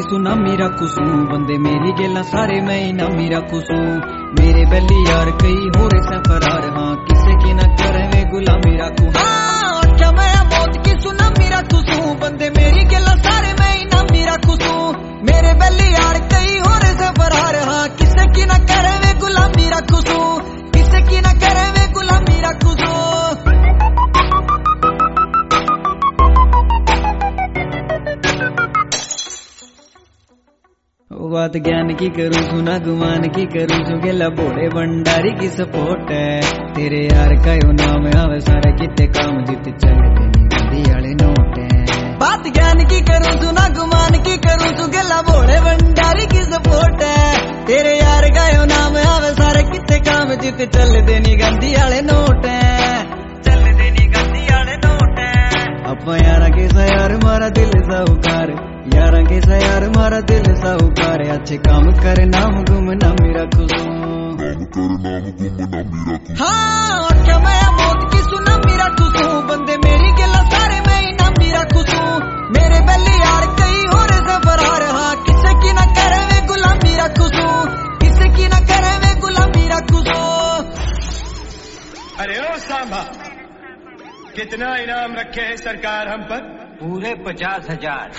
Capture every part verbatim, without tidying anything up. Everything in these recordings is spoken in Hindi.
सुना मेरा कुसू बंदे मेरी गेला सारे मैं ही ना मेरा कुसू मेरे बेली यार कई हो रहे से फरार हाँ किसे की ना करे वे गुलामी रखू हाँ अच्छा मैं मौत की सुना मेरा कुसू बंदे मेरी गेला सारे मैं ही ना मेरा कुसू मेरे बेली यार कई हो रहे से फरार हाँ किसे की ना करे वे गुलामी रखू किसे की ना करे वे गुलामी रखू बात ज्ञान की करूँ सुना गुमान की करूँ सुगेला बोले भंडारी की सपोर्ट है तेरे यार का यो नाम आवे सारे कितने काम जीते चले तेरी वाले नोट है बात ज्ञान की करूँ सुना गुमान की करूँ सुगेला बोले भंडारी की सपोर्ट है तेरे यार का यो नाम आवे सारे कितने काम जीते चले देनी गंदी वाले नोट है चले देनी गंदी वाले नोट है अपा यारा के सा यार मारा दिल साहूकार यारा के सा यार मारा दिल साहूकार अच्छे काम करे नाम गुम ना मेरा खुशू हाँ अच्छा मैं मौत की सुना मेरा खुशू बंदे मेरी गेला सारे मैं ही ना मेरा खुशू मेरे बेली यार कई हो रहे से फरार हाँ किसे की ना करे वे गुलामी रखूसू किसे की ना करे वे गुलामी रखूसू। अरे ओ सांभा कितना इनाम रखे है सरकार हम पर? पूरे पचास हजार।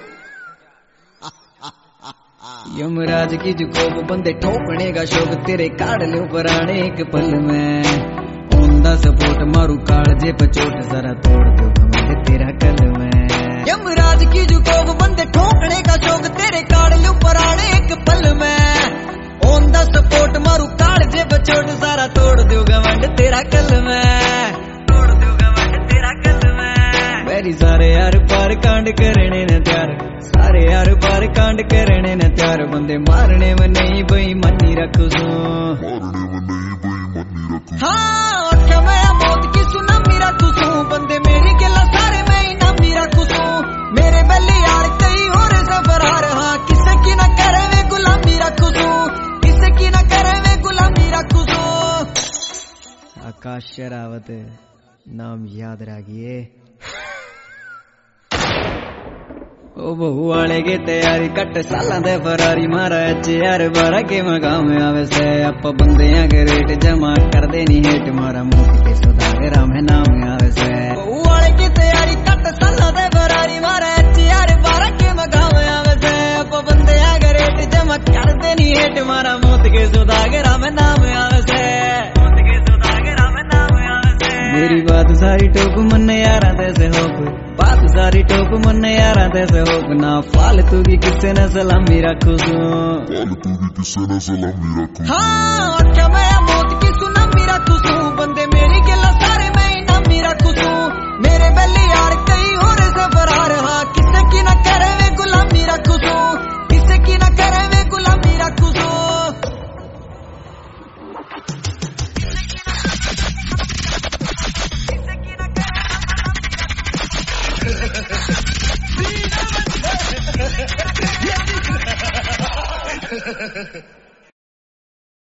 यमराज की जो कोप बंदे ठोकने का शौक तेरे काट लो पराने एक पल में ओंदा सपोर्ट मारू कालजे पचोट जरा तोड़ दो कमरे तेरा कल में यमराज की जो कोप बंदे ठोकने का शौक तेरे काट लो पराने एक पल में ओंदा सपोर्ट मारू कालजे पचोट सारा तोड़ दो गवंड तेरा कल में तोड़ दो गवंड तेरा कल में मेरी सारे यार पार कांड करने न त्यार सारे यार पार कांड करने न त्यार बंदे मारने में नहीं बेईमानी रखू हाँ अच्छा मैं मौत की सुना मेरा खुशू बंदे मेरी गेला सारे मैं ही ना मेरा खुशू मेरे बेली यार कई हो रहे से फरार हाँ किसे की ना करे वे गुलामी रखू किसे की ना करे वे गुलामी रखू। आकाश शरावत नाम याद रखिए ओ बहु वाले की तैयारी कट साला दे फरारी मारा अच्छे यार बारह के मकाम आवे से आप बंदे के रेट जमा कर देनी हेट मारा मुख के सुधागरा में नाम आवे से बहु वाले की तैयारी कट साला दे फरारी मारा अच्छे यार बारह के मकाम आवे से आप बंदे के रेट जमा कर देनी हेट मारा मुख के सुधागरा में नाम आवे से मुख के सुधागरा में नाम आवे से मेरी बात सारी टोक मन यारा तैसे होप बात सारी टोप मन यारा तैसे होप ना फालतू की किसे न सलामी रखू फालतू की किसे न सलामी रखू हाँ अच्छा मैं मौत की सुना मेरा खुशू बंदे मेरी गेला सारे मैं ही ना मेरा खुशू मेरे बेली यार कई हो रहे से फरार हाँ किसे की ना करे वे गुलामी रखू किसे की ना करे वे गुलामी रखू Ha ha ha ha.